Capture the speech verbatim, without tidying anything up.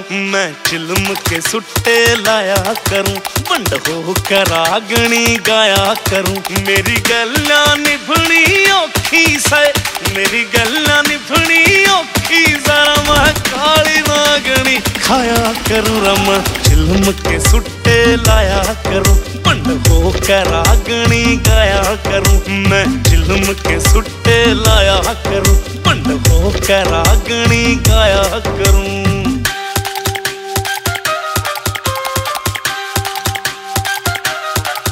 मैं चिलम के सुट्टे लाया करूं, बंड हो कर रागणी गाया करूं। मेरी गल्ला निभनी औखी से, मेरी गल्ला निभनी औखी जरा मैं काली नागणी खाया करूं रम। चिलम के सुट्टे लाया करूं, बंड हो कर रागणी गाया करूं। मैं चिलम के सुट्टे लाया करूं, बंड हो कर रागणी गाया करूं।